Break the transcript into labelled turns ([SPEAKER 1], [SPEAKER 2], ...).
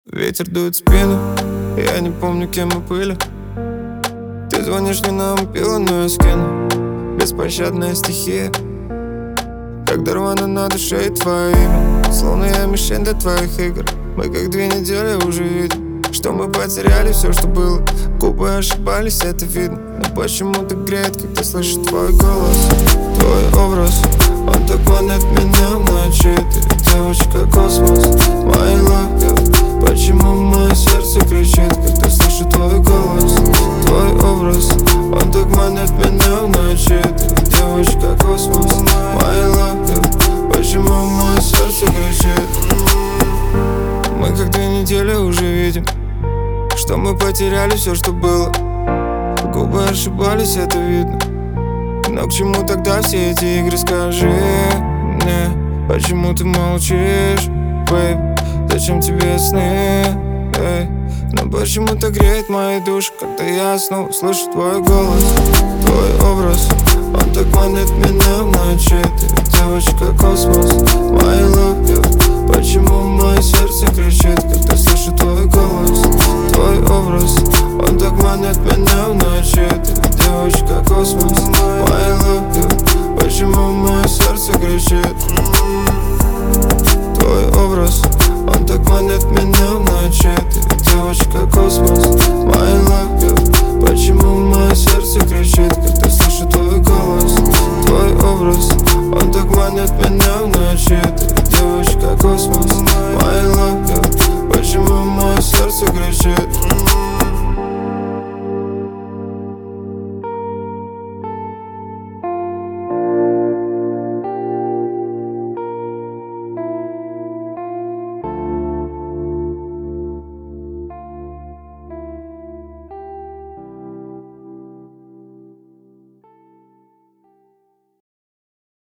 [SPEAKER 1] Ветер дует в спину, я не помню, кем мы были. Ты звонишь мне на мобилу, но я скину. Беспощадная стихия, когда рвано на душе и твое имя. Словно я мишень для твоих игр. Мы как 2 недели уже видим, что мы потеряли все, что было. Губы ошибались, это видно. Но почему так греет, когда слышу твой голос? Твой образ, он так манит меня в ночи. Ты девочка космос, my love. Почему мое сердце кричит, когда слышу твой голос? Твой образ, он так манит меня в ночи. Ты девочка космос, my love. Почему мое сердце кричит? Мы как 2 недели уже видим, что мы потеряли все, что было. Губы ошибались, это видно. Но к чему тогда все эти игры, скажи мне? Почему ты молчишь, бэйб? Зачем тебе сны, эй? Но почему так греет мои души, когда я снова слышу твой голос? Твой образ, он так манит меня в ночи. Ты девочка космос, my love. Почему мое сердце кричит, когда слышу твой голос? Твой образ, он так манит меня в ночи. Ты девочка космос, my love. Почему мое сердце кричит? Твой образ, он так манит меня в ночи. Ты девочка космос, my love. Почему мое сердце кричит, когда слышу твой голос? Твой образ, он так манит меня в ночи. Ты девочка космос, my love. Почему мое сердце кричит?